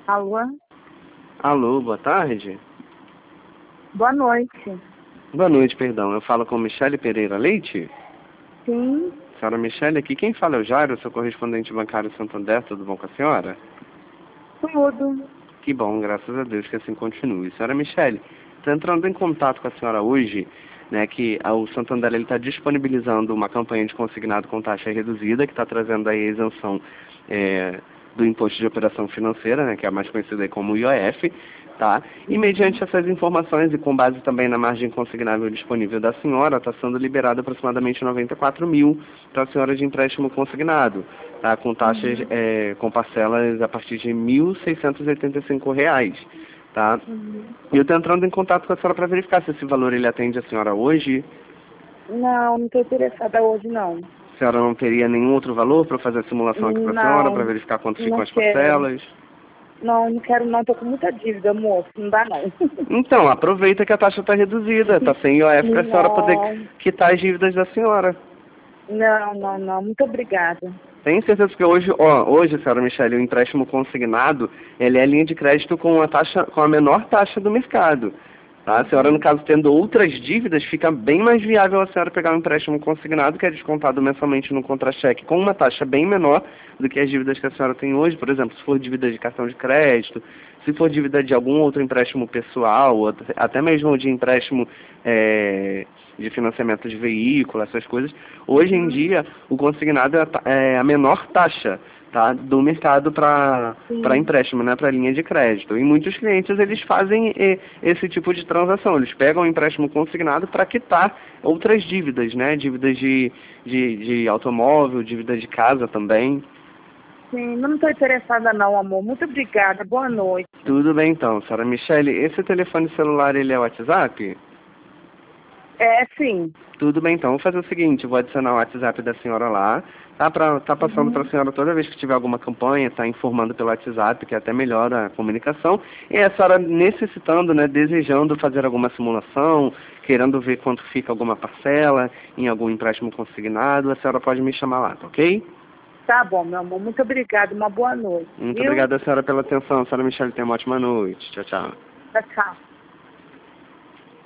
Alô? Alô, boa tarde. Boa noite. Boa noite, perdão. Eu falo com Michele Pereira Leite? Sim, Senhora Michele, aqui quem fala é o Jairo, seu correspondente bancário Santander, tudo bom com a senhora? tudo. Que bom, graças a Deus que assim continue. Senhora Michele, estou entrando em contato com a senhora hoje, né, que o Santander está disponibilizando uma campanha de consignado com taxa reduzida, que está trazendo aí a isenção do imposto de operação financeira, né, que é a mais conhecida aí como IOF, tá? E mediante essas informações e com base também na margem consignável disponível da senhora, está sendo liberado aproximadamente 94 mil para a senhora de empréstimo consignado, tá? Com taxas, com parcelas a partir de R$ 1.685, tá? E eu estou entrando em contato com a senhora para verificar se esse valor ele atende a senhora hoje. Não estou interessada hoje, não. A senhora não teria nenhum outro valor para fazer a simulação aqui para a senhora, para verificar quanto ficam Não as quero. parcelas? Não quero não, tô com muita dívida, moço. Não dá não. Então, aproveita que a taxa está reduzida, está sem IOF para a senhora poder quitar as dívidas da senhora. Não. Muito obrigada. Tenho certeza que hoje, senhora Michele, o empréstimo consignado, ele é a linha de crédito com a menor taxa do mercado. Tá? A senhora, no caso, tendo outras dívidas, fica bem mais viável a senhora pegar um empréstimo consignado, que é descontado mensalmente no contra-cheque, com uma taxa bem menor do que as dívidas que a senhora tem hoje. Por exemplo, se for dívida de cartão de crédito, se for dívida de algum outro empréstimo pessoal, ou até mesmo de empréstimo de financiamento de veículo, essas coisas, hoje em dia o consignado é a menor taxa, tá, do mercado para empréstimo, né, para linha de crédito. E muitos clientes eles fazem esse tipo de transação, eles pegam o empréstimo consignado para quitar outras dívidas, né, dívidas de automóvel, dívida de casa também. Sim, não estou interessada não, amor. Muito obrigada. Boa noite. Tudo bem então, senhora Michele. Esse telefone celular, ele é WhatsApp? Sim. Tudo bem então, vou fazer o seguinte, vou adicionar o WhatsApp da senhora lá, tá passando para a senhora toda vez que tiver alguma campanha, tá informando pelo WhatsApp, que até melhora a comunicação, e a senhora necessitando, né, desejando fazer alguma simulação, querendo ver quanto fica alguma parcela, em algum empréstimo consignado, a senhora pode me chamar lá, tá ok? Tá bom, meu amor. Muito obrigada. Uma boa noite. Muito obrigado a senhora pela atenção, senhora Michele, tenha uma ótima noite. Tchau, tchau. Tchau.